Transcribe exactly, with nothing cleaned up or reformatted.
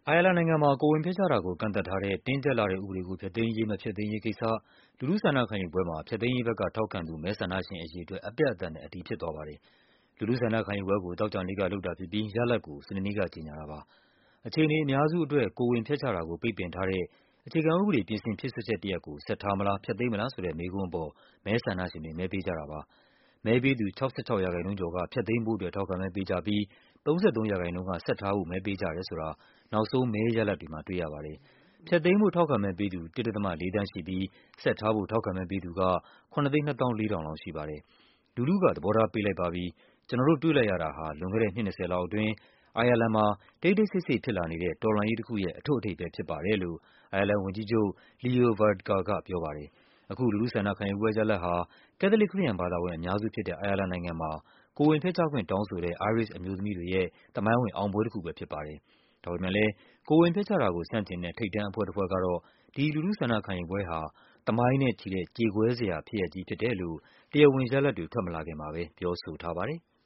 အိုင်ယာလန်နိုင်ငံမှာ ကိုယ်ဝန်ဖျက်ချတာကို ကန့်သတ်ထားတဲ့ တင်းကျပ်လှတဲ့ဥပဒေကို ဖျက်သိမ်းရေး မဖျက်သိမ်းရေးကိစ္စ လူထုဆန္ဒခံယူပွဲမှာ ဖျက်သိမ်းရေးဘက်က ထောက်ခံသူ မဲဆန္ဒရှင်အရေအတွက် အပြတ်အသတ်နဲ့ အတည်ဖြစ်သွားပါတယ်။ လူထုဆန္ဒခံယူပွဲကို သောကြာနေ့ကလုပ်တာဖြစ်ပြီး ရလဒ်ကို စနေနေ့က ကြေညာတာပါ။ အခြေအနေအများစုအတွက် ကိုယ်ဝန်ဖျက်ချတာကို ပိတ်ပင်ထားတဲ့ အခြေခံဥပဒေ ပြင်ဆင်ဖြည့်စွက်ချက်တရပ်ကို ဆက်ထားမလား ဖျက်သိမ်းမလားဆိုတဲ့ မေးခွန်းအပေါ် မဲဆန္ဒရှင်တွေ မဲပေးကြတာပါ။ မဲပေးသူ ၆၆% ကျော်က ဖျက်သိမ်းဖို့အတွက် ထောက်ခံမဲပေးကြပြီး ၃၃% က ဆက်ထားဖို့ မဲပေးကြတယ်ဆိုတာ နောက်ဆုံး မဲရလဒ်တွေမှာ တွေ့ရပါတယ်။ ဖျက်သိမ်းဖို့ ထောက်ခံမဲပေးသူ ၁.၄ သန်းရှိပြီး ဆက်ထားဖို့ ထောက်ခံမဲပေးသူက ၇၂၄,၀၀၀ လောက်ရှိပါတယ်။ လူထုက သဘောထားပေးလိုက်ပါပြီ၊ ကျနော်တို့ တွေ့လိုက်ရတာဟာ လွန်ခဲ့တဲ့ နှစ် ၂၀ လောက်အတွင်း အိုင်ယာလန်မှာ တိတ်တိတ်ဆိတ်ဆိတ် ဖြစ်လာနေတဲ့ တော်လှန်ရေးတခုရဲ့ အထွတ်အထိပ်ပဲဖြစ်ပါတယ်လို့ အိုင်ယာလန်ဝန်ကြီးချုပ် Leo Varadkar ကပြောပါတယ်။ အခု လူထုဆန္ဒခံယူပွဲရလဒ်ဟာ ကက်သလစ်ခရစ်ယာန်ဘာသာဝင် အများစုဖြစ်တဲ့ အိုင်ယာလန်နိုင်ငံမှာ ကိုယ်ဝန်ဖျက်ချခွင့် တောင်းဆိုတဲ့ အိုင်းရစ်ရှ်အမျိုးသမီးတွေရဲ့ သမိုင်းဝင် အောင်ပွဲတခုပဲဖြစ်ပါတယ်။ ဒါပေမယ့်လည်း ကိုယ်ဝန်ဖျက်ချတာကို ဆန့်ကျင်တဲ့ ထိပ်တန်းအဖွဲ့တဖွဲ့ကတော့ ဒီလူထုဆန္ဒခံယူပွဲဟာ သမိုင်းနဲ့ချီတဲ့ ကြေကွဲစရာဖြစ်ရပ်ကြီးဖြစ်တယ်လို့ တရားဝင်ရလဒ်တွေ ထွက်မလာခင်မှာပဲ ပြောဆိုထားပါတယ်။